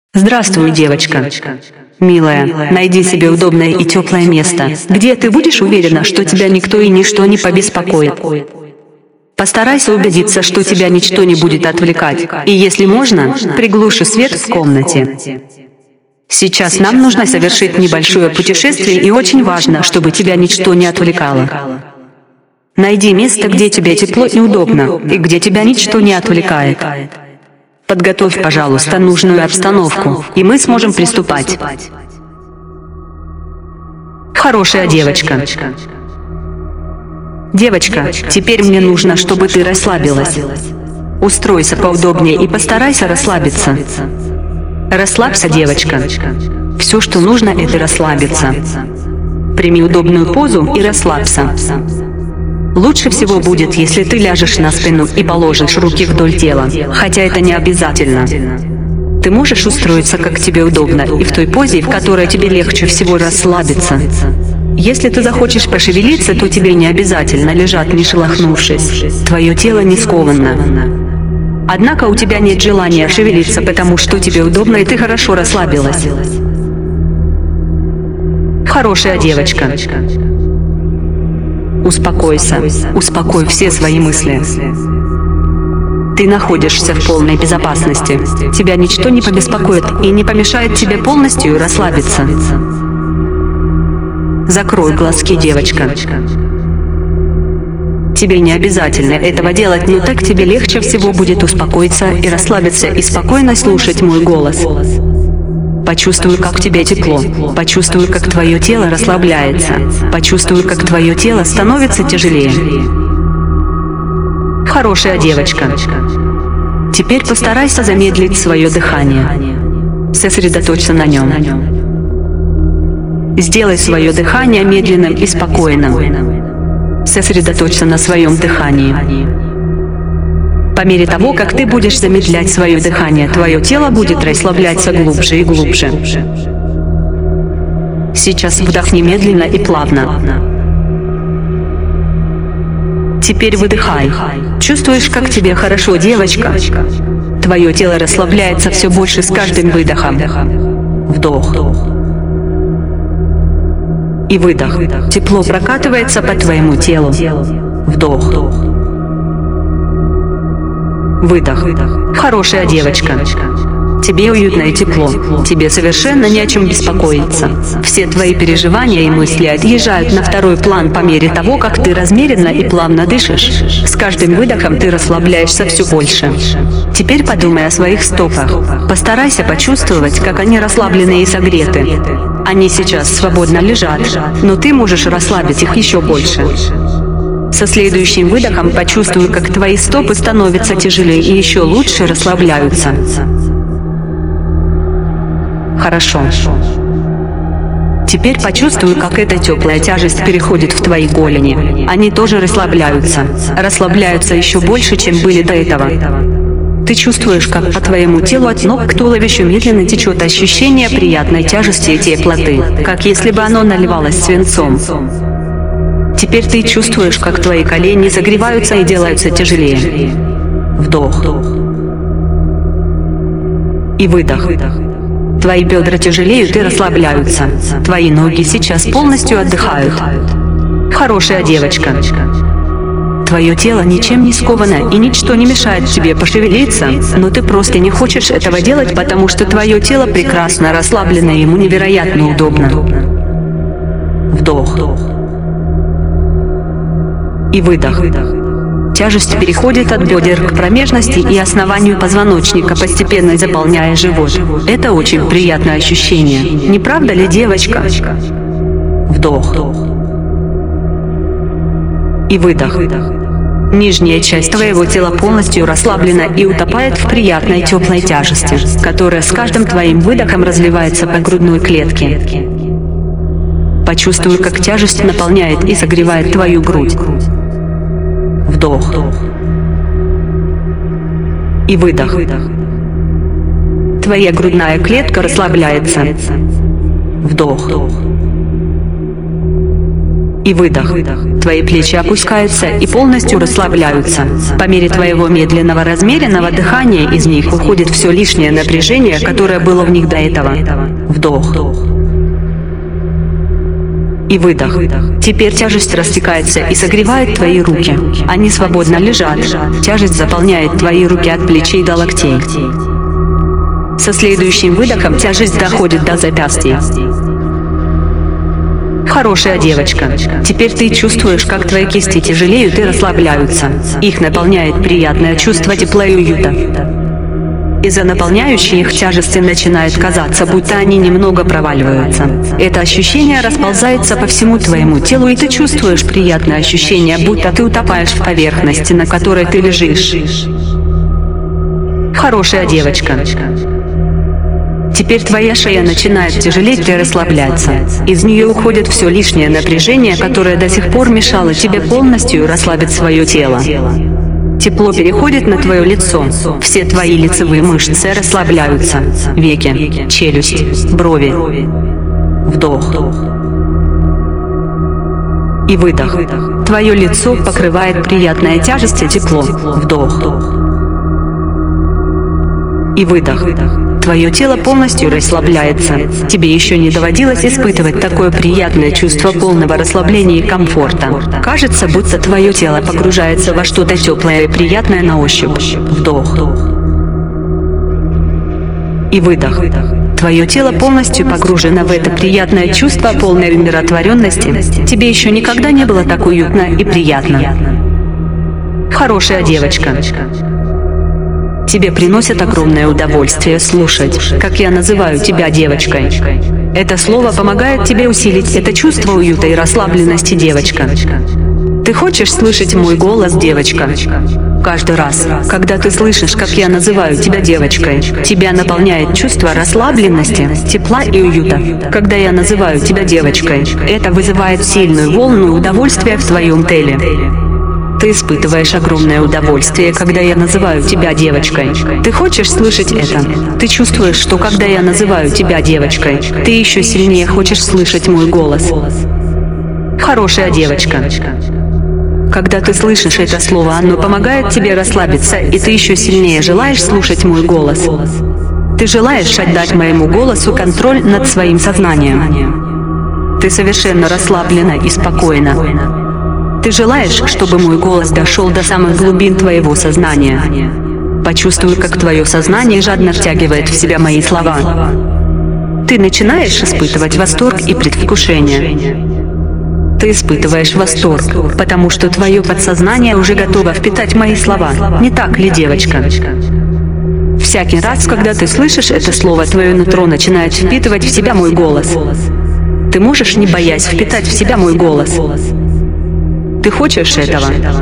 Здравствуй, девочка. Милая, найди себе удобное и теплое место, где ты будешь уверена, что тебя никто и ничто не побеспокоит. Постарайся убедиться, что тебя ничто не будет отвлекать, и если можно, приглуши свет в комнате. Сейчас нам нужно совершить небольшое путешествие, и очень важно, чтобы тебя ничто не отвлекало. Найди место, где тебе тепло и удобно, и где тебя ничто не отвлекает. Подготовь, пожалуйста, нужную обстановку, и мы сможем приступать. Хорошая девочка. Девочка, теперь мне нужно, чтобы ты расслабилась. Устройся поудобнее и постарайся расслабиться. Расслабься, девочка. Все, что нужно, это расслабиться. Прими удобную позу и расслабься. Лучше всего будет, если ты ляжешь на спину и положишь руки вдоль тела, хотя это не обязательно. Ты можешь устроиться, как тебе удобно, и в той позе, в которой тебе легче всего расслабиться. Если ты захочешь пошевелиться, то тебе не обязательно лежать, не шелохнувшись. Твое тело не сковано. Однако у тебя нет желания шевелиться, потому что тебе удобно, и ты хорошо расслабилась. Хорошая девочка. Успокойся, успокой все свои мысли. Ты находишься в полной безопасности. Тебя ничто не побеспокоит и не помешает тебе полностью расслабиться. Закрой глазки, девочка. Тебе не обязательно этого делать, но так тебе легче всего будет успокоиться и расслабиться и спокойно слушать мой голос. Почувствуй, как тебе тепло. Почувствуй, как твое тело расслабляется. Почувствуй, как твое тело становится тяжелее. Хорошая девочка. Теперь постарайся замедлить свое дыхание. Сосредоточься на нем. Сделай свое дыхание медленным и спокойным. Сосредоточься на своем дыхании. По мере того, как ты будешь замедлять свое дыхание, твое тело будет расслабляться глубже и глубже. Сейчас вдохни медленно и плавно. Теперь выдыхай. Чувствуешь, как тебе хорошо, девочка? Твое тело расслабляется все больше с каждым выдохом. Вдох. И выдох. Тепло прокатывается по твоему телу. Вдох. Выдох. Хорошая девочка. Тебе уютно и тепло. Тебе совершенно не о чем беспокоиться. Все твои переживания и мысли отъезжают на второй план по мере того, как ты размеренно и плавно дышишь. С каждым выдохом ты расслабляешься все больше. Теперь подумай о своих стопах. Постарайся почувствовать, как они расслаблены и согреты. Они сейчас свободно лежат, но ты можешь расслабить их еще больше. Со следующим выдохом почувствуй, как твои стопы становятся тяжелее и еще лучше расслабляются. Хорошо. Теперь почувствуй, как эта теплая тяжесть переходит в твои голени. Они тоже расслабляются. Расслабляются еще больше, чем были до этого. Ты чувствуешь, как по твоему телу от ног к туловищу медленно течет ощущение приятной тяжести и теплоты, как если бы оно наливалось свинцом. Теперь ты чувствуешь, как твои колени согреваются и делаются тяжелее. Вдох. И выдох. Твои бедра тяжелеют и расслабляются. Твои ноги сейчас полностью отдыхают. Хорошая девочка. Твое тело ничем не сковано и ничто не мешает тебе пошевелиться, но ты просто не хочешь этого делать, потому что твое тело прекрасно расслаблено и ему невероятно удобно. Вдох. И выдох. Тяжесть переходит от бедер к промежности и основанию позвоночника, постепенно заполняя живот. Это очень приятное ощущение. Не правда ли, девочка? Вдох. И выдох. Нижняя часть твоего тела полностью расслаблена и утопает в приятной теплой тяжести, которая с каждым твоим выдохом разливается по грудной клетке. Почувствуй, как тяжесть наполняет и согревает твою грудь. Вдох. И выдох. Твоя грудная клетка расслабляется. Вдох. и выдох. Твои плечи опускаются и полностью расслабляются. По мере твоего медленного, размеренного дыхания из них уходит все лишнее напряжение, которое было в них до этого. Вдох. И выдох. Теперь тяжесть растекается и согревает твои руки. Они свободно лежат. Тяжесть заполняет твои руки от плечей до локтей. Со следующим выдохом тяжесть доходит до запястья. Хорошая девочка. Теперь ты чувствуешь, как твои кисти тяжелеют и расслабляются. Их наполняет приятное чувство тепла и уюта. Из-за наполняющей их тяжести начинает казаться, будто они немного проваливаются. Это ощущение расползается по всему твоему телу, и ты чувствуешь приятное ощущение, будто ты утопаешь в поверхности, на которой ты лежишь. Хорошая девочка. Теперь твоя шея начинает тяжелеть и расслабляться. Из нее уходит все лишнее напряжение, которое до сих пор мешало тебе полностью расслабить свое тело. Тепло переходит на твое лицо. Все твои лицевые мышцы расслабляются. Веки, челюсть, брови. Вдох. И выдох. Твое лицо покрывает приятная тяжесть и тепло. Вдох. И выдох. Твое тело полностью расслабляется. Тебе еще не доводилось испытывать такое приятное чувство полного расслабления и комфорта. Кажется, будто твое тело погружается во что-то теплое и приятное на ощупь. Вдох. И выдох. Твое тело полностью погружено в это приятное чувство полной умиротворенности. Тебе еще никогда не было так уютно и приятно. Хорошая девочка. Тебе приносит огромное удовольствие слушать, как я называю тебя девочкой. Это слово помогает тебе усилить это чувство уюта и расслабленности, девочка. Ты хочешь слышать мой голос, девочка? Каждый раз, когда ты слышишь, как я называю тебя девочкой, тебя наполняет чувство расслабленности, тепла и уюта. Когда я называю тебя девочкой, это вызывает сильную волну удовольствия в твоем теле. Ты испытываешь огромное удовольствие, когда я называю тебя девочкой. Ты хочешь слышать это? Ты чувствуешь, что когда я называю тебя девочкой, ты еще сильнее хочешь слышать мой голос. Хорошая девочка. Когда ты слышишь это слово, оно помогает тебе расслабиться, и ты еще сильнее желаешь слушать мой голос. Ты желаешь отдать моему голосу контроль над своим сознанием. Ты совершенно расслаблена и спокойна. Ты желаешь, чтобы мой голос дошел до самых глубин твоего сознания. Почувствуй, как твое сознание жадно втягивает в себя мои слова. Ты начинаешь испытывать восторг и предвкушение. Ты испытываешь восторг, потому что твое подсознание уже готово впитать мои слова. Не так ли, девочка? Всякий раз, когда ты слышишь это слово, твое нутро начинает впитывать в себя мой голос. Ты можешь, не боясь, впитать в себя мой голос. Ты хочешь этого?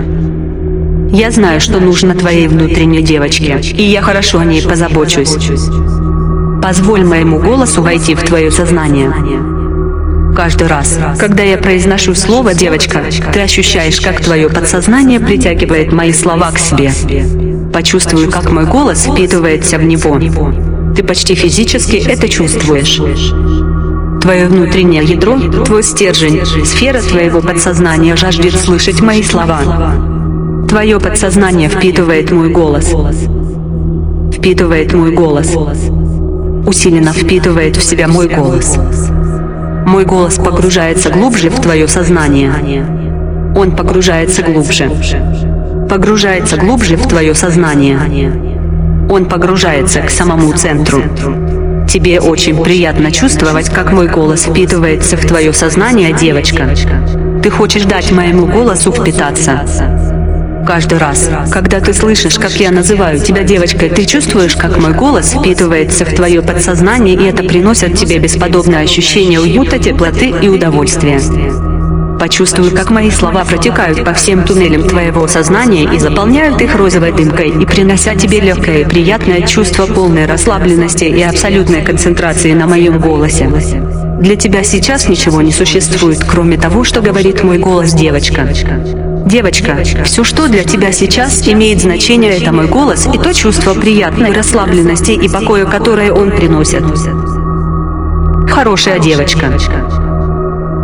Я знаю, что нужно твоей внутренней девочке, и я хорошо о ней позабочусь. Позволь моему голосу войти в твое сознание. Каждый раз, когда я произношу слово «девочка», ты ощущаешь, как твое подсознание притягивает мои слова к себе. Почувствуй, как мой голос впитывается в него. Ты почти физически это чувствуешь. Твое внутреннее ядро, твой стержень, сфера твоего подсознания жаждет слышать мои слова. Твое подсознание впитывает мой голос. Впитывает мой голос. Усиленно впитывает в себя мой голос. Мой голос погружается глубже в твое сознание. Он погружается глубже. Погружается глубже в твое сознание. Он погружается к самому центру. Тебе очень приятно чувствовать, как мой голос впитывается в твое сознание, девочка. Ты хочешь дать моему голосу впитаться. Каждый раз, когда ты слышишь, как я называю тебя девочкой, ты чувствуешь, как мой голос впитывается в твое подсознание, и это приносит тебе бесподобное ощущение уюта, теплоты и удовольствия. Почувствуй, как мои слова протекают по всем туннелям твоего сознания и заполняют их розовой дымкой, и принося тебе легкое и приятное чувство полной расслабленности и абсолютной концентрации на моем голосе. Для тебя сейчас ничего не существует, кроме того, что говорит мой голос, девочка. Девочка, все, что для тебя сейчас имеет значение, это мой голос и то чувство приятной расслабленности и покоя, которое он приносит. Хорошая девочка.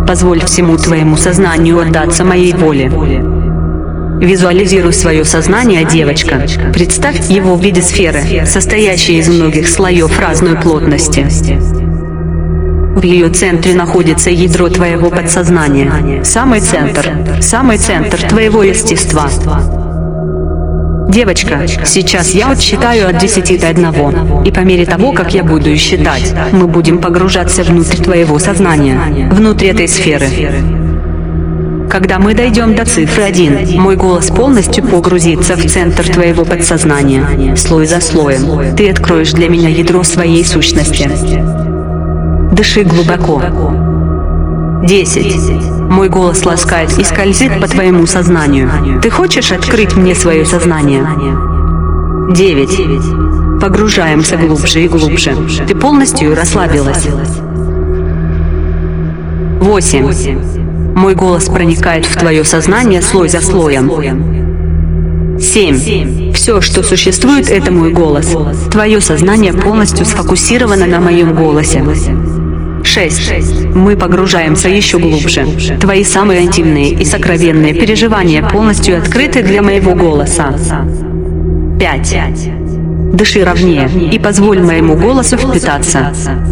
Позволь всему твоему сознанию отдаться моей воле. Визуализируй свое сознание, девочка. Представь его в виде сферы, состоящей из многих слоев разной плотности. В ее центре находится ядро твоего подсознания, самый центр твоего естества. Девочка, сейчас я отсчитаю от 10 до 1, и по мере того, как я буду считать, мы будем погружаться внутрь твоего сознания, внутрь этой сферы. Когда мы дойдем до цифры 1, мой голос полностью погрузится в центр твоего подсознания, слой за слоем. Ты откроешь для меня ядро своей сущности. Дыши глубоко. 10. Мой голос ласкает и скользит по твоему сознанию. Ты хочешь открыть мне свое сознание? 9. Погружаемся глубже и глубже. Ты полностью расслабилась. 8. Мой голос проникает в твое сознание слой за слоем. 7. Все, что существует, это мой голос. Твое сознание полностью сфокусировано на моем голосе. 6. Мы погружаемся еще глубже. Твои самые интимные и сокровенные переживания полностью открыты для моего голоса. 5. Дыши ровнее и позволь моему голосу впитаться.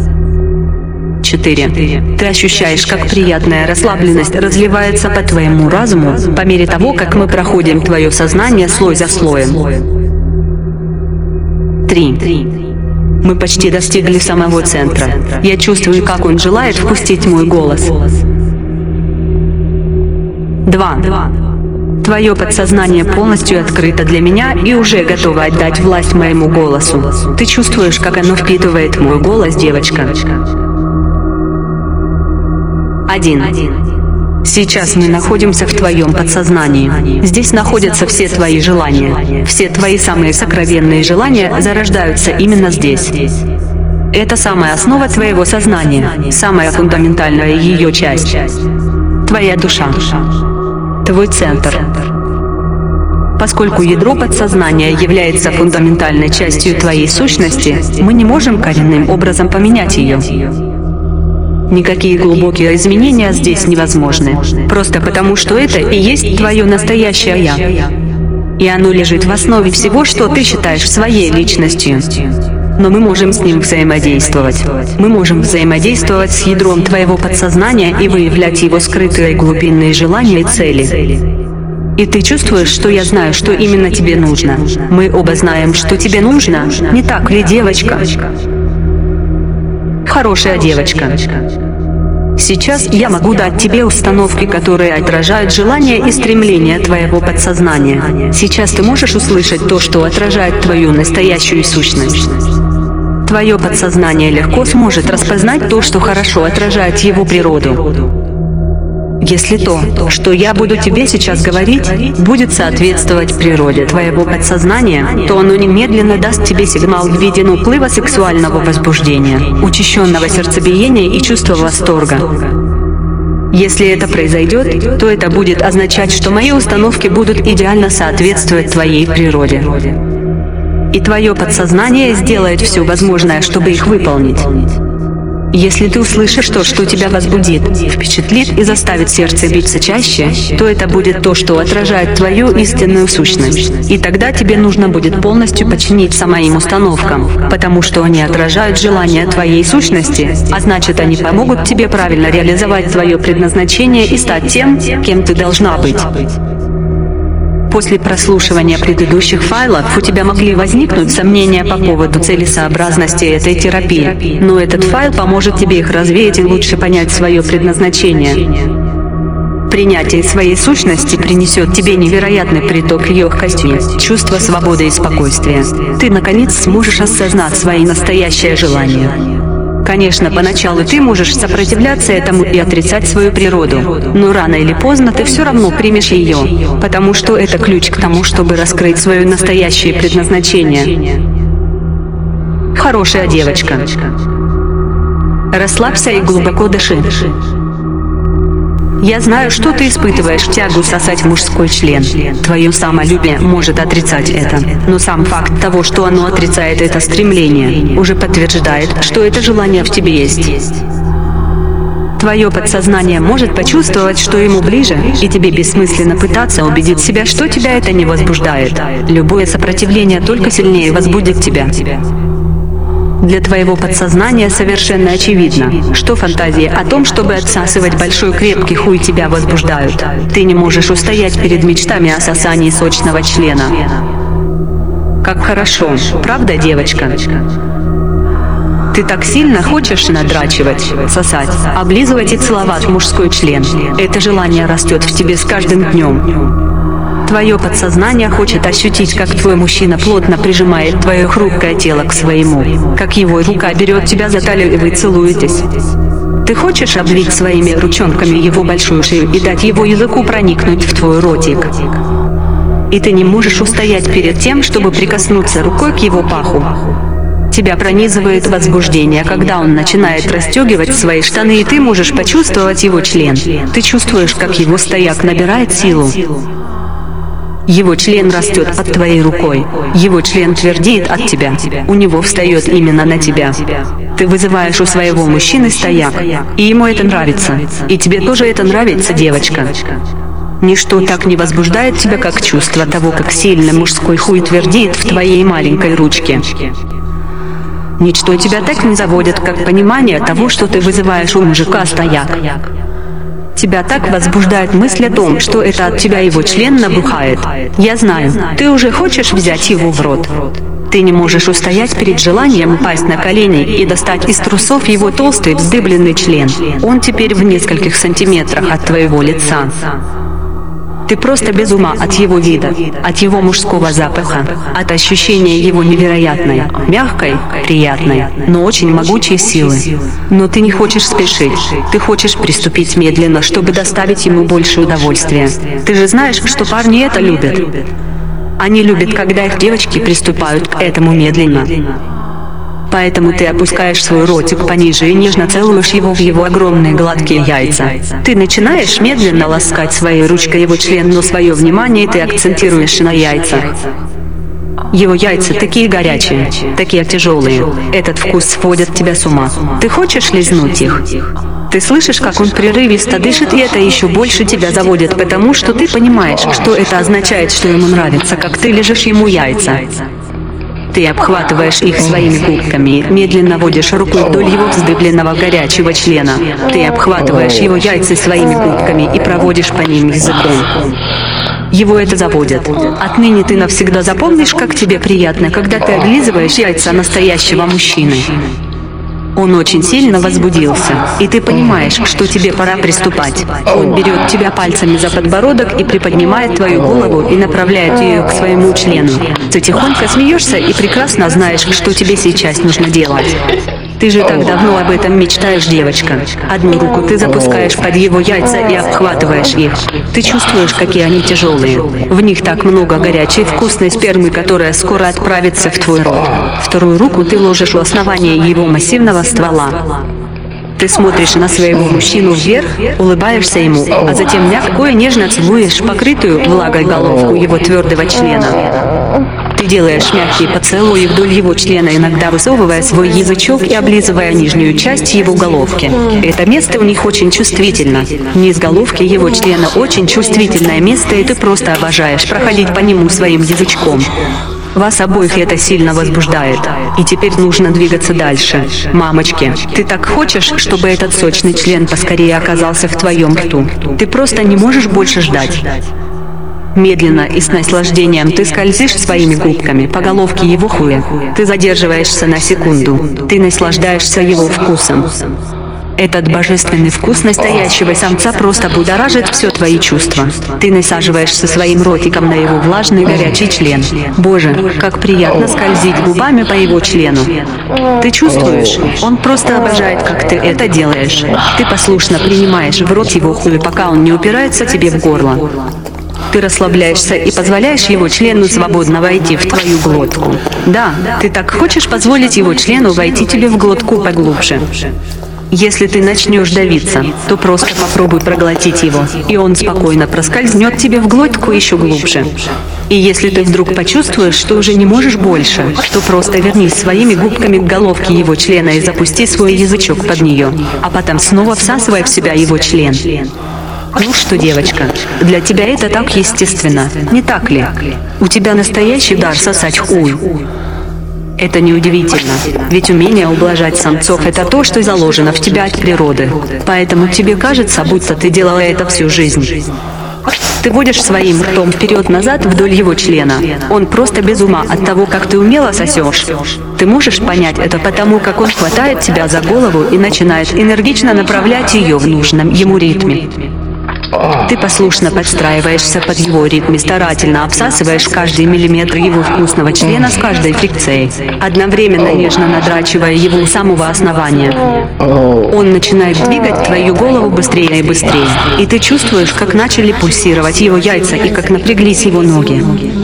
4. Ты ощущаешь, как приятная расслабленность разливается по твоему разуму по мере того, как мы проходим твое сознание слой за слоем. 3. Мы почти достигли самого центра. Я чувствую, как он желает впустить мой голос. 2. Твое подсознание полностью открыто для меня и уже готово отдать власть моему голосу. Ты чувствуешь, как оно впитывает мой голос, девочка. 1. Сейчас мы находимся в твоем подсознании. Здесь находятся все твои желания. Все твои самые сокровенные желания зарождаются именно здесь. Это самая основа твоего сознания, самая фундаментальная ее часть. Твоя душа. Твой центр. Поскольку ядро подсознания является фундаментальной частью твоей сущности, мы не можем коренным образом поменять ее. Никакие глубокие изменения здесь невозможны. Просто потому, что это и есть твое настоящее «Я». И оно лежит в основе всего, что ты считаешь своей личностью. Но мы можем с ним взаимодействовать. Мы можем взаимодействовать с ядром твоего подсознания и выявлять его скрытые глубинные желания и цели. И ты чувствуешь, что я знаю, что именно тебе нужно. Мы оба знаем, что тебе нужно. Не так ли, девочка? Хорошая девочка. Сейчас я могу дать тебе установки, которые отражают желания и стремления твоего подсознания. Сейчас ты можешь услышать то, что отражает твою настоящую сущность. Твое подсознание легко сможет распознать то, что хорошо отражает его природу. Если то, что я буду тебе сейчас говорить, будет соответствовать природе твоего подсознания, то оно немедленно даст тебе сигнал в виде наплыва сексуального возбуждения, учащенного сердцебиения и чувства восторга. Если это произойдет, то это будет означать, что мои установки будут идеально соответствовать твоей природе. И твое подсознание сделает все возможное, чтобы их выполнить. Если ты услышишь то, что тебя возбудит, впечатлит и заставит сердце биться чаще, то это будет то, что отражает твою истинную сущность. И тогда тебе нужно будет полностью подчиниться моим установкам, потому что они отражают желания твоей сущности, а значит, они помогут тебе правильно реализовать твое предназначение и стать тем, кем ты должна быть. После прослушивания предыдущих файлов у тебя могли возникнуть сомнения по поводу целесообразности этой терапии, но этот файл поможет тебе их развеять и лучше понять свое предназначение. Принятие своей сущности принесет тебе невероятный приток легкости, чувство свободы и спокойствия. Ты, наконец, сможешь осознать свои настоящие желания. Конечно, поначалу ты можешь сопротивляться этому и отрицать свою природу, но рано или поздно ты все равно примешь ее, потому что это ключ к тому, чтобы раскрыть свое настоящее предназначение. Хорошая девочка. Расслабься и глубоко дыши. Я знаю, что ты испытываешь тягу сосать мужской член. Твое самолюбие может отрицать это. Но сам факт того, что оно отрицает это стремление, уже подтверждает, что это желание в тебе есть. Твое подсознание может почувствовать, что ему ближе, и тебе бессмысленно пытаться убедить себя, что тебя это не возбуждает. Любое сопротивление только сильнее возбудит тебя. Для твоего подсознания совершенно очевидно, что фантазии о том, чтобы отсасывать большой крепкий хуй, тебя возбуждают. Ты не можешь устоять перед мечтами о сосании сочного члена. Как хорошо, правда, девочка? Ты так сильно хочешь надрачивать, сосать, облизывать и целовать мужской член. Это желание растет в тебе с каждым днем. Твое подсознание хочет ощутить, как твой мужчина плотно прижимает твое хрупкое тело к своему, как его рука берет тебя за талию и вы целуетесь. Ты хочешь обвить своими ручонками его большую шею и дать его языку проникнуть в твой ротик. И ты не можешь устоять перед тем, чтобы прикоснуться рукой к его паху. Тебя пронизывает возбуждение, когда он начинает расстегивать свои штаны, и ты можешь почувствовать его член. Ты чувствуешь, как его стояк набирает силу. Его член растет под твоей рукой. Его член твердеет от тебя. У него встает именно на тебя. Ты вызываешь у своего мужчины стояк, и ему это нравится. И тебе тоже это нравится, девочка. Ничто так не возбуждает тебя, как чувство того, как сильно мужской хуй твердеет в твоей маленькой ручке. Ничто тебя так не заводит, как понимание того, что ты вызываешь у мужика стояк. Тебя так возбуждает мысль о том, что это от тебя его член набухает. Я знаю, ты уже хочешь взять его в рот. Ты не можешь устоять перед желанием упасть на колени и достать из трусов его толстый вздыбленный член. Он теперь в нескольких сантиметрах от твоего лица. Ты просто без ума от его вида, от его мужского запаха, от ощущения его невероятной, мягкой, приятной, но очень могучей силы. Но ты не хочешь спешить, ты хочешь приступить медленно, чтобы доставить ему больше удовольствия. Ты же знаешь, что парни это любят. Они любят, когда их девочки приступают к этому медленно. Поэтому ты опускаешь свой ротик пониже и нежно целуешь его в его огромные гладкие яйца. Ты начинаешь медленно ласкать своей ручкой его член, но свое внимание ты акцентируешь на яйцах. Его яйца такие горячие, такие тяжелые. Этот вкус сводит тебя с ума. Ты хочешь лизнуть их? Ты слышишь, как он прерывисто дышит, и это еще больше тебя заводит, потому что ты понимаешь, что это означает, что ему нравится, как ты лижешь ему яйца. Ты обхватываешь их своими губками, медленно водишь рукой вдоль его вздыбленного горячего члена. Ты обхватываешь его яйца своими губками и проводишь по ним языком. Его это заводит. Отныне ты навсегда запомнишь, как тебе приятно, когда ты облизываешь яйца настоящего мужчины. Он очень сильно возбудился, и ты понимаешь, что тебе пора приступать. Он берет тебя пальцами за подбородок и приподнимает твою голову и направляет ее к своему члену. Ты тихонько смеешься и прекрасно знаешь, что тебе сейчас нужно делать. Ты же так давно об этом мечтаешь, девочка. Одну руку ты запускаешь под его яйца и обхватываешь их. Ты чувствуешь, какие они тяжелые. В них так много горячей вкусной спермы, которая скоро отправится в твой рот. Вторую руку ты ложишь у основания его массивного ствола. Ты смотришь на своего мужчину вверх, улыбаешься ему, а затем мягко и нежно целуешь покрытую влагой головку его твердого члена. Ты делаешь мягкие поцелуи вдоль его члена, иногда высовывая свой язычок и облизывая нижнюю часть его головки. Это место у них очень чувствительно. Низ головки его члена очень чувствительное место, и ты просто обожаешь проходить по нему своим язычком. Вас обоих это сильно возбуждает. И теперь нужно двигаться дальше. Мамочки, ты так хочешь, чтобы этот сочный член поскорее оказался в твоем рту. Ты просто не можешь больше ждать. Медленно и с наслаждением ты скользишь своими губками по головке его хуя. Ты задерживаешься на секунду. Ты наслаждаешься его вкусом. Этот божественный вкус настоящего самца просто будоражит все твои чувства. Ты насаживаешься своим ротиком на его влажный горячий член. Боже, как приятно скользить губами по его члену. Ты чувствуешь? Он просто обожает, как ты это делаешь. Ты послушно принимаешь в рот его хуй, пока он не упирается тебе в горло. Ты расслабляешься и позволяешь его члену свободно войти в твою глотку. Да, ты так хочешь позволить его члену войти тебе в глотку поглубже. Если ты начнешь давиться, то просто попробуй проглотить его, и он спокойно проскользнет тебе в глотку еще глубже. И если ты вдруг почувствуешь, что уже не можешь больше, то просто вернись своими губками к головке его члена и запусти свой язычок под нее, а потом снова всасывай в себя его член. Ну что, девочка, для тебя это так естественно, не так ли? У тебя настоящий дар сосать хуй. Это неудивительно, ведь умение ублажать самцов – это то, что заложено в тебя от природы. Поэтому тебе кажется, будто ты делала это всю жизнь. Ты водишь своим ртом вперед-назад вдоль его члена. Он просто без ума от того, как ты умело сосешь. Ты можешь понять это потому, как он хватает тебя за голову и начинает энергично направлять ее в нужном ему ритме. Ты послушно подстраиваешься под его ритм и старательно обсасываешь каждый миллиметр его вкусного члена с каждой фрикцией, одновременно нежно надрачивая его у самого основания. Он начинает двигать твою голову быстрее и быстрее, и ты чувствуешь, как начали пульсировать его яйца и как напряглись его ноги.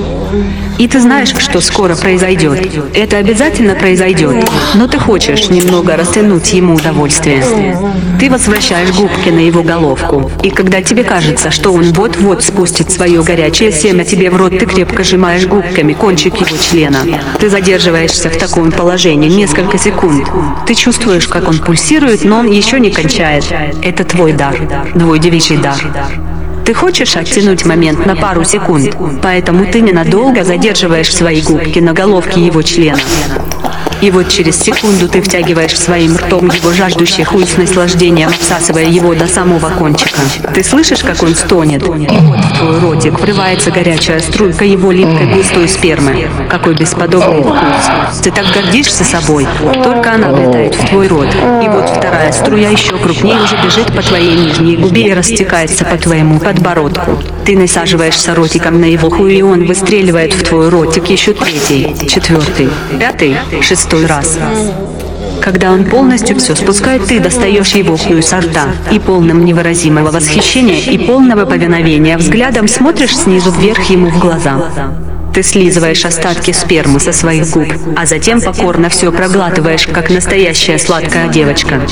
И ты знаешь, что скоро произойдет. Это обязательно произойдет, но ты хочешь немного растянуть ему удовольствие. Ты возвращаешь губки на его головку, и когда тебе кажется, что он вот-вот спустит свое горячее семя тебе в рот, ты крепко сжимаешь губками кончик его члена. Ты задерживаешься в таком положении несколько секунд. Ты чувствуешь, как он пульсирует, но он еще не кончает. Это твой дар, твой девичий дар. Ты хочешь оттянуть момент на пару секунд, поэтому ты ненадолго задерживаешь свои губки на головке его члена. И вот через секунду ты втягиваешь своим ртом его жаждущий хуй с наслаждением, всасывая его до самого кончика. Ты слышишь, как он стонет? И вот в твой ротик врывается горячая струйка его липкой густой спермы. Какой бесподобный вкус. Ты так гордишься собой. Только она влетает в твой рот. И вот вторая струя еще крупнее уже бежит по твоей нижней губе и растекается по твоему подбородку. Ты насаживаешься ротиком на его хуй, и он выстреливает в твой ротик еще третий, четвертый, пятый, шестой раз. Когда он полностью все спускает, ты достаешь его хуй со рта и полным невыразимого восхищения и полного повиновения взглядом смотришь снизу вверх ему в глаза. Ты слизываешь остатки спермы со своих губ, а затем покорно все проглатываешь, как настоящая сладкая девочка.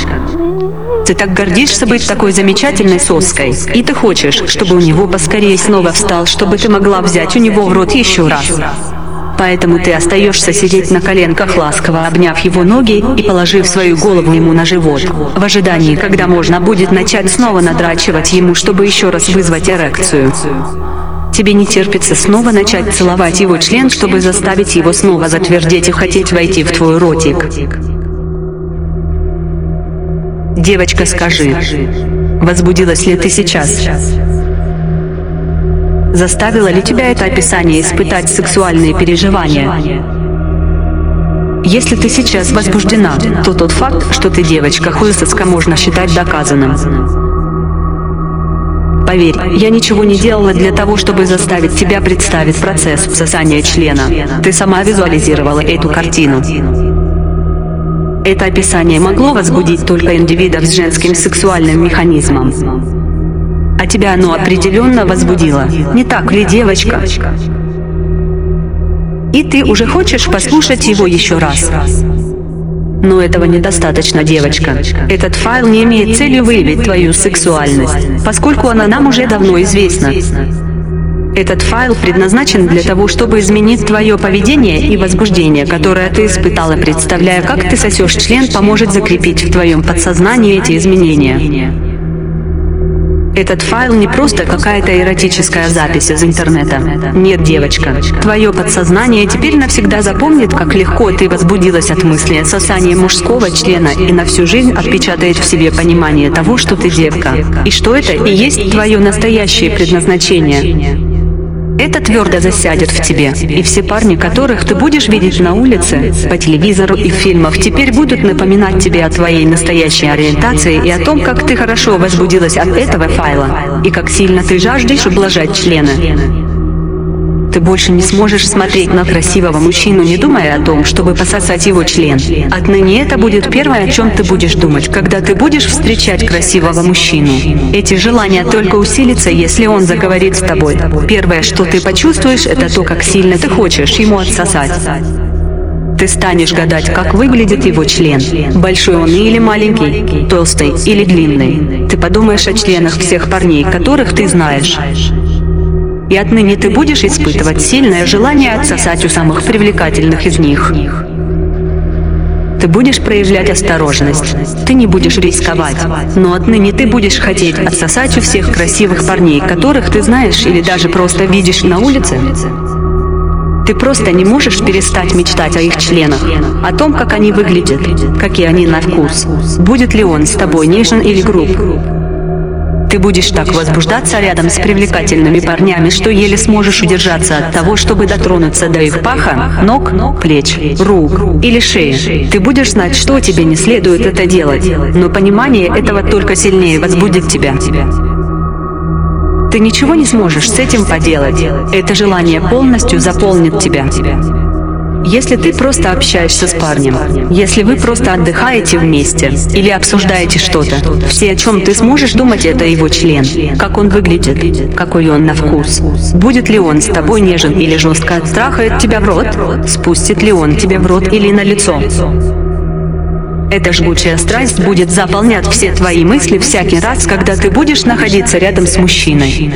Ты так гордишься быть такой замечательной соской, и ты хочешь, чтобы у него поскорее снова встал, чтобы ты могла взять у него в рот еще раз. Поэтому ты остаешься сидеть на коленках, ласково обняв его ноги и положив свою голову ему на живот, в ожидании, когда можно будет начать снова надрачивать ему, чтобы еще раз вызвать эрекцию. Тебе не терпится снова начать целовать его член, чтобы заставить его снова затвердеть и хотеть войти в твой ротик. Девочка, скажи, возбудилась ли ты сейчас? Заставило ли тебя это описание испытать сексуальные переживания? Если ты сейчас возбуждена, то тот факт, что ты девочка хуесоска, можно считать доказанным. Поверь, я ничего не делала для того, чтобы заставить тебя представить процесс всасания члена. Ты сама визуализировала эту картину. Это описание могло возбудить только индивидов с женским сексуальным механизмом. А тебя оно определенно возбудило, не так ли, девочка? И ты уже хочешь послушать его еще раз. Но этого недостаточно, девочка. Этот файл не имеет цели выявить твою сексуальность, поскольку она нам уже давно известна. Этот файл предназначен для того, чтобы изменить твое поведение, и возбуждение, которое ты испытала, представляя, как ты сосешь член, поможет закрепить в твоем подсознании эти изменения. Этот файл не просто какая-то эротическая запись из интернета. Нет, девочка, твое подсознание теперь навсегда запомнит, как легко ты возбудилась от мысли о сосании мужского члена, и на всю жизнь отпечатает в себе понимание того, что ты девка, и что это и есть твое настоящее предназначение. Это твердо засядет в тебе, и все парни, которых ты будешь видеть на улице, по телевизору и в фильмах, теперь будут напоминать тебе о твоей настоящей ориентации и о том, как ты хорошо возбудилась от этого файла, и как сильно ты жаждешь ублажать члены. Ты больше не сможешь смотреть на красивого мужчину, не думая о том, чтобы пососать его член. Отныне это будет первое, о чем ты будешь думать, когда ты будешь встречать красивого мужчину. Эти желания только усилятся, если он заговорит с тобой. Первое, что ты почувствуешь, это то, как сильно ты хочешь ему отсосать. Ты станешь гадать, как выглядит его член. Большой он или маленький, толстый или длинный. Ты подумаешь о членах всех парней, которых ты знаешь. И отныне ты будешь испытывать сильное желание отсосать у самых привлекательных из них. Ты будешь проявлять осторожность. Ты не будешь рисковать. Но отныне ты будешь хотеть отсосать у всех красивых парней, которых ты знаешь или даже просто видишь на улице. Ты просто не можешь перестать мечтать о их членах, о том, как они выглядят, какие они на вкус, будет ли он с тобой нежен или груб. Ты будешь так возбуждаться рядом с привлекательными парнями, что еле сможешь удержаться от того, чтобы дотронуться до их паха, ног, плеч, рук или шеи. Ты будешь знать, что тебе не следует это делать, но понимание этого только сильнее возбудит тебя. Ты ничего не сможешь с этим поделать. Это желание полностью заполнит тебя. Если ты просто общаешься с парнем, если вы просто отдыхаете вместе или обсуждаете что-то, все, о чем ты сможешь думать, это его член, как он выглядит, какой он на вкус, будет ли он с тобой нежен или жестко трахает тебя в рот, спустит ли он тебе в рот или на лицо. Эта жгучая страсть будет заполнять все твои мысли всякий раз, когда ты будешь находиться рядом с мужчиной.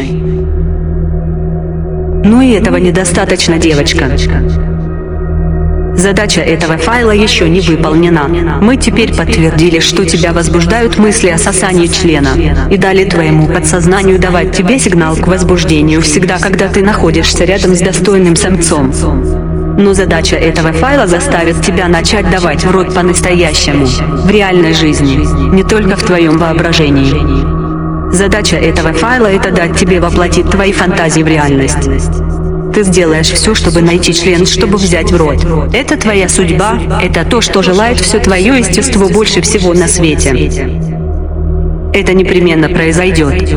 Но и этого недостаточно, девочка. Задача этого файла еще не выполнена. Мы теперь подтвердили, что тебя возбуждают мысли о сосании члена, и дали твоему подсознанию давать тебе сигнал к возбуждению всегда, когда ты находишься рядом с достойным самцом. Но задача этого файла заставит тебя начать давать в рот по-настоящему, в реальной жизни, не только в твоем воображении. Задача этого файла – это дать тебе воплотить твои фантазии в реальность. Ты сделаешь все, чтобы найти член, чтобы взять в рот. Это твоя судьба, это то, что желает все твое естество больше всего на свете. Это непременно произойдет.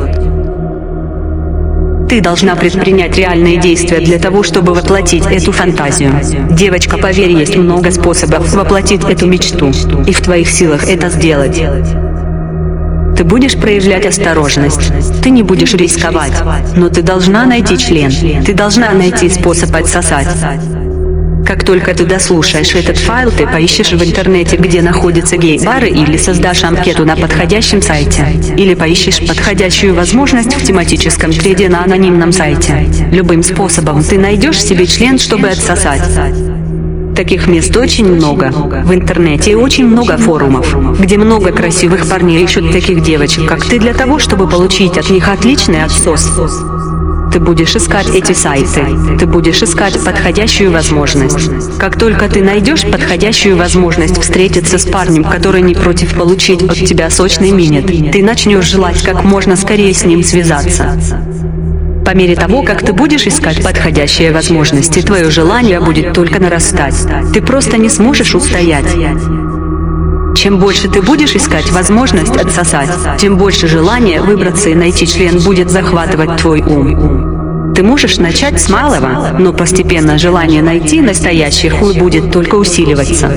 Ты должна предпринять реальные действия для того, чтобы воплотить эту фантазию. Девочка, поверь, есть много способов воплотить эту мечту, и в твоих силах это сделать. Ты будешь проявлять осторожность, ты не будешь рисковать, но ты должна найти член, ты должна найти способ отсосать. Как только ты дослушаешь этот файл, ты поищешь в интернете, где находятся гей-бары, или создашь анкету на подходящем сайте, или поищешь подходящую возможность в тематическом треде на анонимном сайте. Любым способом ты найдешь себе член, чтобы отсосать. Таких мест очень много. В интернете очень много форумов, где много красивых парней ищут таких девочек, как ты, для того, чтобы получить от них отличный отсос. Ты будешь искать эти сайты, ты будешь искать подходящую возможность. Как только ты найдешь подходящую возможность встретиться с парнем, который не против получить от тебя сочный минет, ты начнешь желать как можно скорее с ним связаться. По мере того, как ты будешь искать подходящие возможности, твое желание будет только нарастать. Ты просто не сможешь устоять. Чем больше ты будешь искать возможность отсосать, тем больше желание выбраться и найти член будет захватывать твой ум. Ты можешь начать с малого, но постепенно желание найти настоящий хуй будет только усиливаться.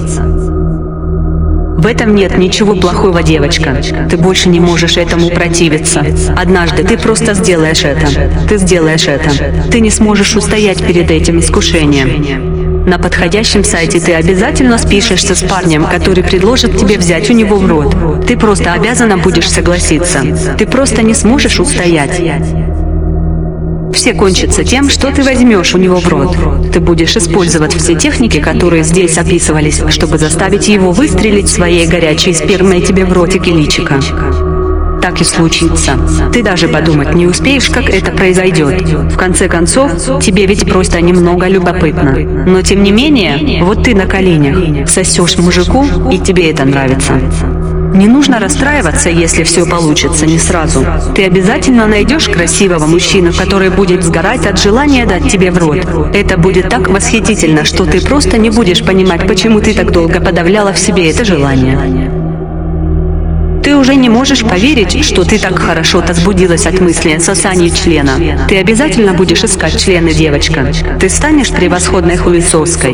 В этом нет ничего плохого, девочка. Ты больше не можешь этому противиться. Однажды ты просто сделаешь это. Ты сделаешь это. Ты не сможешь устоять перед этим искушением. На подходящем сайте ты обязательно спишешься с парнем, который предложит тебе взять у него в рот. Ты просто обязана будешь согласиться. Ты просто не сможешь устоять. Все кончится тем, что ты возьмешь у него в рот. Ты будешь использовать все техники, которые здесь описывались, чтобы заставить его выстрелить своей горячей спермой тебе в ротик и личико. Так и случится. Ты даже подумать не успеешь, как это произойдет. В конце концов, тебе ведь просто немного любопытно. Но тем не менее, вот ты на коленях, сосешь мужику, и тебе это нравится. Не нужно расстраиваться, если все получится не сразу. Ты обязательно найдешь красивого мужчину, который будет сгорать от желания дать тебе в рот. Это будет так восхитительно, что ты просто не будешь понимать, почему ты так долго подавляла в себе это желание. Ты уже не можешь поверить, что ты так хорошо возбудилась от мысли о сосании члена. Ты обязательно будешь искать члены, девочка. Ты станешь превосходной хуесоской.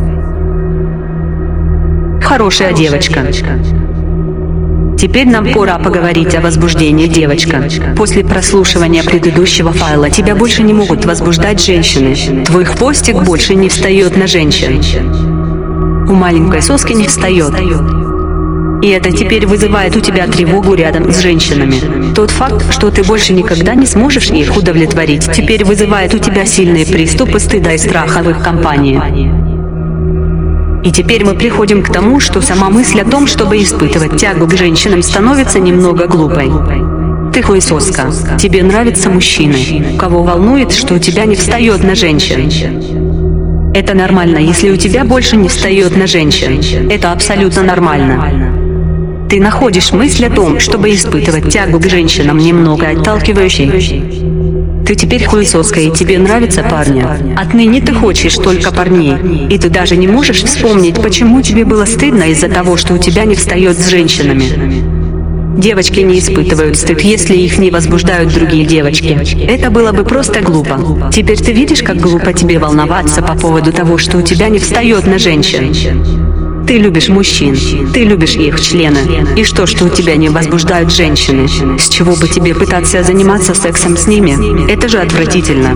Хорошая девочка. Теперь нам пора поговорить о возбуждении, девочка. После прослушивания предыдущего файла тебя больше не могут возбуждать женщины. Твой хвостик больше не встает на женщин. у маленькой соски не встает. И это теперь вызывает у тебя тревогу рядом с женщинами. Тот факт, что ты больше никогда не сможешь их удовлетворить, теперь вызывает у тебя сильные приступы стыда и страха в их компании. И теперь мы приходим к тому, что сама мысль о том, чтобы испытывать тягу к женщинам, становится немного глупой. Ты хуесоска. Тебе нравятся мужчины, кого волнует, что у тебя не встает на женщин. Это нормально, если у тебя больше не встает на женщин. Это абсолютно нормально. Ты находишь мысль о том, чтобы испытывать тягу к женщинам, немного отталкивающей. Ты теперь хуесоска, и тебе нравятся парни. Отныне ты хочешь только парней. И ты даже не можешь вспомнить, почему тебе было стыдно из-за того, что у тебя не встает с женщинами. Девочки не испытывают стыд, если их не возбуждают другие девочки. Это было бы просто глупо. Теперь ты видишь, как глупо тебе волноваться по поводу того, что у тебя не встает на женщин. Ты любишь мужчин, ты любишь их члены. И что у тебя не возбуждают женщины? С чего бы тебе пытаться заниматься сексом с ними? Это же отвратительно.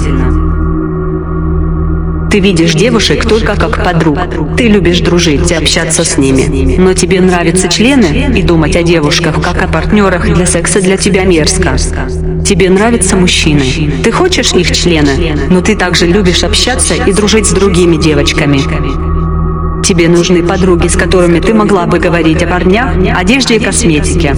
Ты видишь девушек только как подруг. Ты любишь дружить и общаться с ними. Но тебе нравятся члены, и думать о девушках как о партнерах для секса для тебя мерзко. Тебе нравятся мужчины. Ты хочешь их члены, но ты также любишь общаться и дружить с другими девочками. Тебе нужны подруги, с которыми ты могла бы говорить о парнях, одежде и косметике.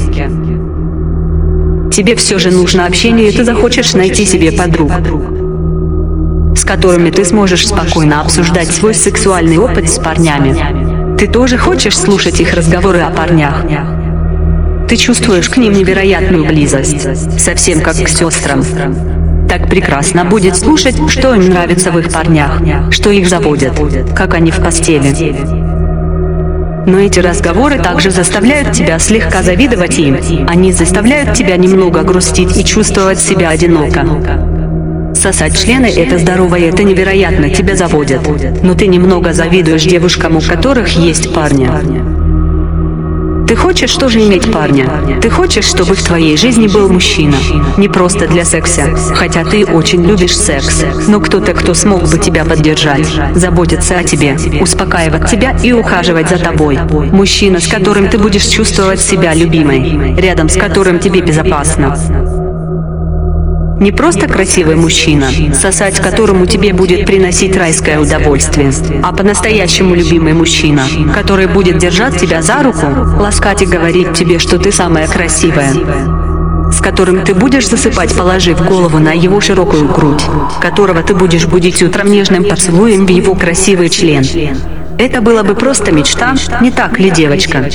Тебе все же нужно общение, и ты захочешь найти себе подруг, с которыми ты сможешь спокойно обсуждать свой сексуальный опыт с парнями. Ты тоже хочешь слушать их разговоры о парнях. Ты чувствуешь к ним невероятную близость, совсем как к сестрам. Так прекрасно будет слушать, что им нравится в их парнях, что их заводит, как они в постели. Но эти разговоры также заставляют тебя слегка завидовать им. Они заставляют тебя немного грустить и чувствовать себя одиноко. Сосать члены – это здорово, и это невероятно, тебя заводит. Но ты немного завидуешь девушкам, у которых есть парни. Ты хочешь тоже иметь парня? Ты хочешь, чтобы в твоей жизни был мужчина? Не просто для секса, хотя ты очень любишь секс, но кто-то, кто смог бы тебя поддержать, заботиться о тебе, успокаивать тебя и ухаживать за тобой. Мужчина, с которым ты будешь чувствовать себя любимой, рядом с которым тебе безопасно. Не просто красивый мужчина, сосать которому тебе будет приносить райское удовольствие, а по-настоящему любимый мужчина, который будет держать тебя за руку, ласкать и говорить тебе, что ты самая красивая, с которым ты будешь засыпать, положив голову на его широкую грудь, которого ты будешь будить утром нежным поцелуем в его красивый член. Это было бы просто мечта, не так ли, девочка?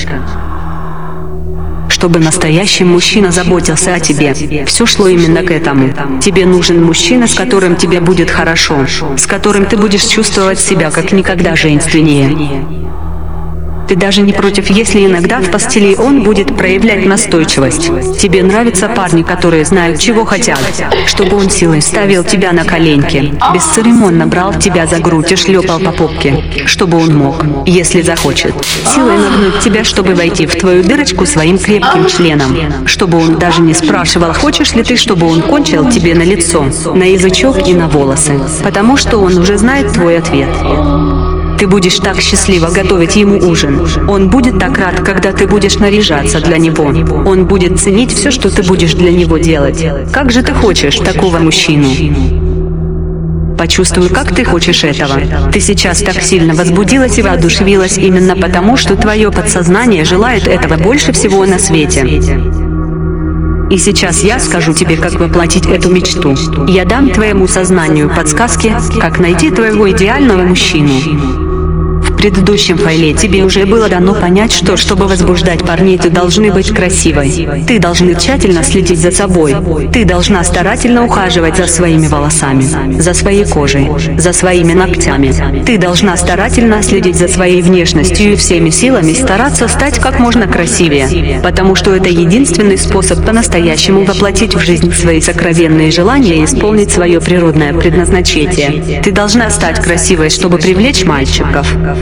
Чтобы настоящий мужчина заботился о тебе. Все шло именно к этому. Тебе нужен мужчина, с которым тебе будет хорошо, с которым ты будешь чувствовать себя как никогда женственнее. Ты даже не против, если иногда в постели он будет проявлять настойчивость. Тебе нравятся парни, которые знают, чего хотят, чтобы он силой ставил тебя на коленки, бесцеремонно брал тебя за грудь и шлепал по попке, чтобы он мог, если захочет, силой нагнуть тебя, чтобы войти в твою дырочку своим крепким членом, чтобы он даже не спрашивал, хочешь ли ты, чтобы он кончил тебе на лицо, на язычок и на волосы, потому что он уже знает твой ответ. Ты будешь так счастливо готовить ему ужин. Он будет так рад, когда ты будешь наряжаться для него. Он будет ценить все, что ты будешь для него делать. Как же ты хочешь такого мужчину? Почувствуй, как ты хочешь этого. Ты сейчас так сильно возбудилась и воодушевилась именно потому, что твое подсознание желает этого больше всего на свете. И сейчас я скажу тебе, как воплотить эту мечту. Я дам твоему сознанию подсказки, как найти твоего идеального мужчину. В предыдущем файле тебе уже было дано понять, что, чтобы возбуждать парней, ты должны быть красивой. Ты должна тщательно следить за собой. Ты должна старательно ухаживать за своими волосами, за своей кожей, за своими ногтями. Ты должна старательно следить за своей внешностью и всеми силами стараться стать как можно красивее, потому что это единственный способ по-настоящему воплотить в жизнь свои сокровенные желания и исполнить свое природное предназначение. Ты должна стать красивой, чтобы привлечь мальчиков.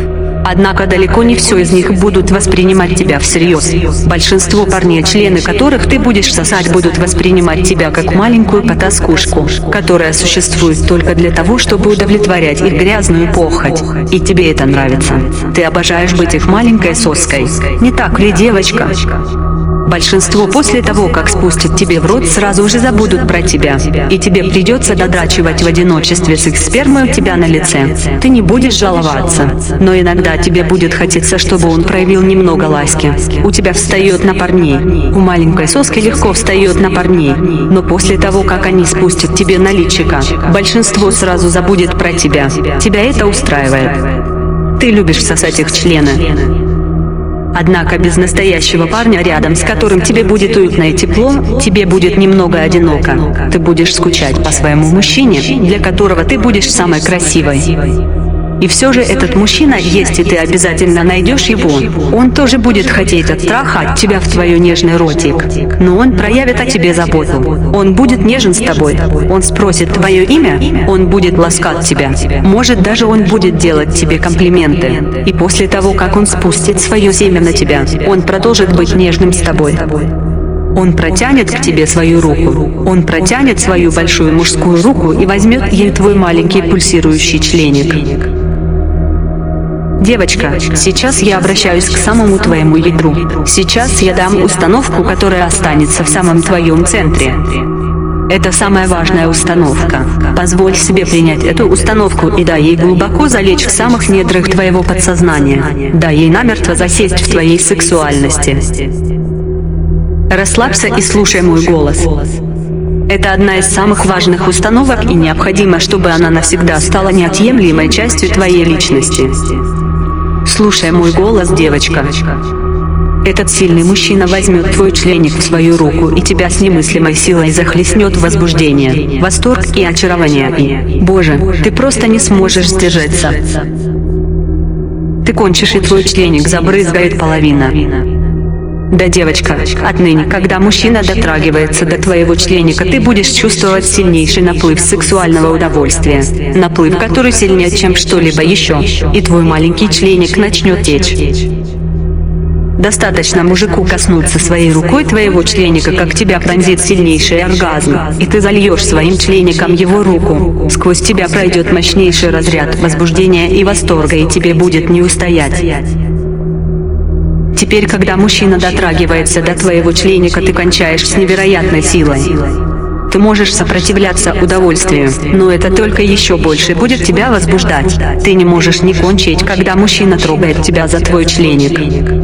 Однако далеко не все из них будут воспринимать тебя всерьез. Большинство парней, члены которых ты будешь сосать, будут воспринимать тебя как маленькую потаскушку, которая существует только для того, чтобы удовлетворять их грязную похоть. И тебе это нравится. Ты обожаешь быть их маленькой соской. Не так ли, девочка? Большинство после того, как спустят тебе в рот, сразу же забудут про тебя. И тебе придется додрачивать в одиночестве с их спермой у тебя на лице. Ты не будешь жаловаться. Но иногда тебе будет хотеться, чтобы он проявил немного ласки. У тебя встает на парней. У маленькой соски легко встает на парней. Но после того, как они спустят тебе на личико, большинство сразу забудет про тебя. Тебя это устраивает. Ты любишь сосать их члены. Однако без настоящего парня рядом, с которым тебе будет уютно и тепло, тебе будет немного одиноко. Ты будешь скучать по своему мужчине, для которого ты будешь самой красивой. И все же этот мужчина есть, и ты обязательно найдешь его. Он тоже будет хотеть оттрахать тебя в твой нежный ротик. Но он проявит о тебе заботу. Он будет нежен с тобой. Он спросит твое имя. Он будет ласкать тебя. Может, даже он будет делать тебе комплименты. И после того, как он спустит свое семя на тебя, он продолжит быть нежным с тобой. Он протянет к тебе свою руку. Он протянет свою большую мужскую руку и возьмет ей твой маленький пульсирующий членик. Девочка, сейчас я обращаюсь к самому твоему ядру. Сейчас я дам установку, которая останется в самом твоем центре. Это самая важная установка. Позволь себе принять эту установку и дай ей глубоко залечь в самых недрах твоего подсознания. Дай ей намертво засесть в твоей сексуальности. Расслабься и слушай мой голос. Это одна из самых важных установок, и необходимо, чтобы она навсегда стала неотъемлемой частью твоей личности. Слушай мой голос, девочка. Этот сильный мужчина возьмет твой членик в свою руку и тебя с немыслимой силой захлестнет в возбуждение, восторг и очарование. И, Боже, ты просто не сможешь сдержаться. Ты кончишь, и твой членик забрызгает половина. Да, девочка, отныне, когда мужчина дотрагивается до твоего членика, ты будешь чувствовать сильнейший наплыв сексуального удовольствия. Наплыв, который сильнее, чем что-либо еще. И твой маленький членик начнет течь. Достаточно мужику коснуться своей рукой твоего членика, как тебя пронзит сильнейший оргазм, и ты зальешь своим члеником его руку. Сквозь тебя пройдет мощнейший разряд возбуждения и восторга, и тебе будет не устоять. Теперь, когда мужчина дотрагивается до твоего членика, ты кончаешь с невероятной силой. Ты можешь сопротивляться удовольствию, но это только еще больше будет тебя возбуждать. Ты не можешь не кончить, когда мужчина трогает тебя за твой членик.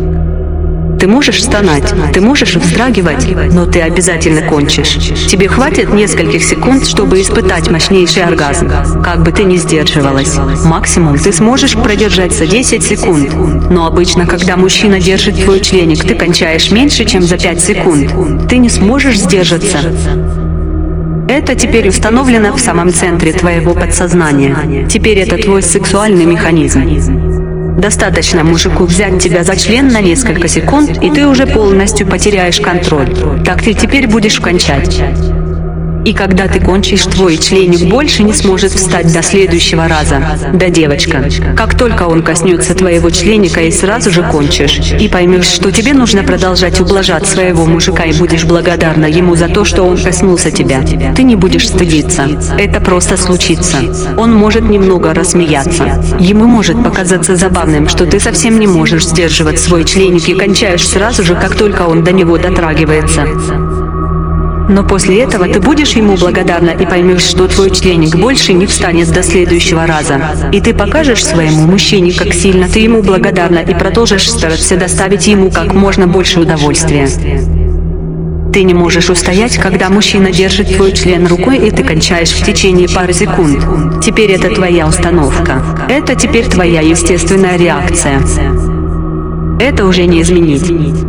Ты можешь стонать, ты можешь вздрагивать, но ты обязательно кончишь. Тебе хватит нескольких секунд, чтобы испытать мощнейший оргазм. Как бы ты ни сдерживалась, максимум ты сможешь продержаться 10 секунд. Но обычно, когда мужчина держит твой членик, ты кончаешь меньше, чем за 5 секунд. Ты не сможешь сдержаться. Это теперь установлено в самом центре твоего подсознания. Теперь это твой сексуальный механизм. Достаточно мужику взять тебя за член на несколько секунд, и ты уже полностью потеряешь контроль. Так ты теперь будешь кончать. И когда ты кончишь, твой членик больше не сможет встать до следующего раза. Да, девочка, как только он коснется твоего членика, и сразу же кончишь. И поймешь, что тебе нужно продолжать ублажать своего мужика, и будешь благодарна ему за то, что он коснулся тебя. Ты не будешь стыдиться. Это просто случится. Он может немного рассмеяться. Ему может показаться забавным, что ты совсем не можешь сдерживать свой членик и кончаешь сразу же, как только он до него дотрагивается. Но после этого ты будешь ему благодарна и поймешь, что твой членик больше не встанет до следующего раза. И ты покажешь своему мужчине, как сильно ты ему благодарна, и продолжишь стараться доставить ему как можно больше удовольствия. Ты не можешь устоять, когда мужчина держит твой член рукой, и ты кончаешь в течение пары секунд. Теперь это твоя установка. Это теперь твоя естественная реакция. Это уже не изменить.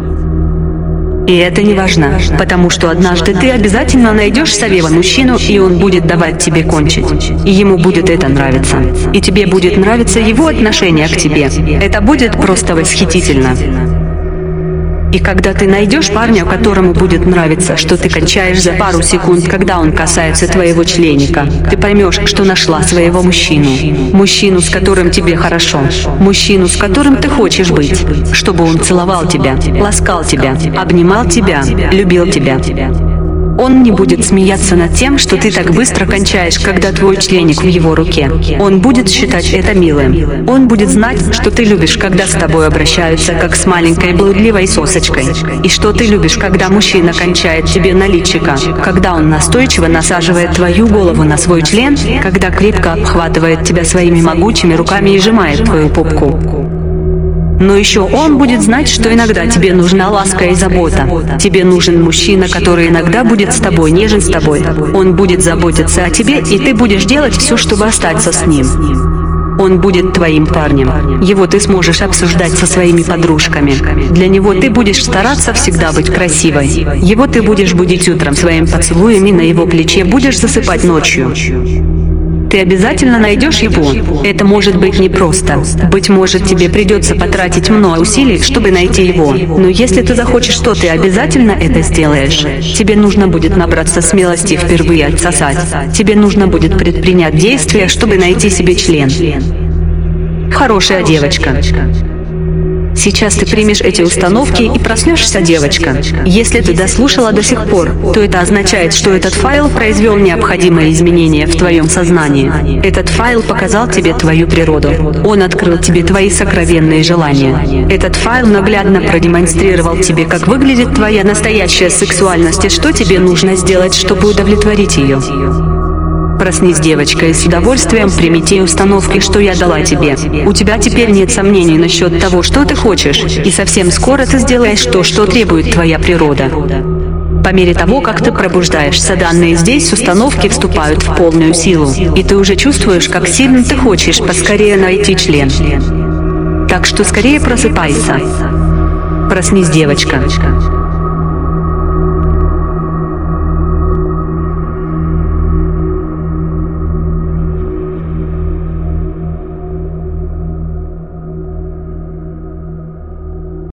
И это не важно, потому что однажды ты обязательно найдешь своего мужчину, и он будет давать тебе кончить. И ему будет это нравиться. И тебе будет нравиться его отношение к тебе. Это будет просто восхитительно. И когда ты найдешь парня, которому будет нравиться, что ты кончаешь за пару секунд, когда он касается твоего членика, ты поймешь, что нашла своего мужчину. Мужчину, с которым тебе хорошо. Мужчину, с которым ты хочешь быть. Чтобы он целовал тебя, ласкал тебя, обнимал тебя, любил тебя. Он не будет смеяться над тем, что ты так быстро кончаешь, когда твой членик в его руке. Он будет считать это милым. Он будет знать, что ты любишь, когда с тобой обращаются, как с маленькой блудливой сосочкой. И что ты любишь, когда мужчина кончает тебе на личико, когда он настойчиво насаживает твою голову на свой член, когда крепко обхватывает тебя своими могучими руками и сжимает твою попку. Но еще он будет знать, что иногда тебе нужна ласка и забота. Тебе нужен мужчина, который иногда будет с тобой, нежен с тобой. Он будет заботиться о тебе, и ты будешь делать все, чтобы остаться с ним. Он будет твоим парнем. Его ты сможешь обсуждать со своими подружками. Для него ты будешь стараться всегда быть красивой. Его ты будешь будить утром своим поцелуем и на его плече будешь засыпать ночью. Ты обязательно найдешь его. Это может быть непросто. Быть может, тебе придется потратить много усилий, чтобы найти его. Но если ты захочешь, то ты обязательно это сделаешь. Тебе нужно будет набраться смелости впервые отсосать. Тебе нужно будет предпринять действия, чтобы найти себе член. Хорошая девочка. Сейчас ты примешь эти установки и проснешься, девочка. Если ты дослушала до сих пор, то это означает, что этот файл произвел необходимые изменения в твоем сознании. Этот файл показал тебе твою природу. Он открыл тебе твои сокровенные желания. Этот файл наглядно продемонстрировал тебе, как выглядит твоя настоящая сексуальность и что тебе нужно сделать, чтобы удовлетворить ее. Проснись, девочка, и с удовольствием прими те установки, что я дала тебе. У тебя теперь нет сомнений насчет того, что ты хочешь, и совсем скоро ты сделаешь то, что требует твоя природа. По мере того, как ты пробуждаешься, данные здесь установки вступают в полную силу, и ты уже чувствуешь, как сильно ты хочешь поскорее найти член. Так что скорее просыпайся. Проснись, девочка.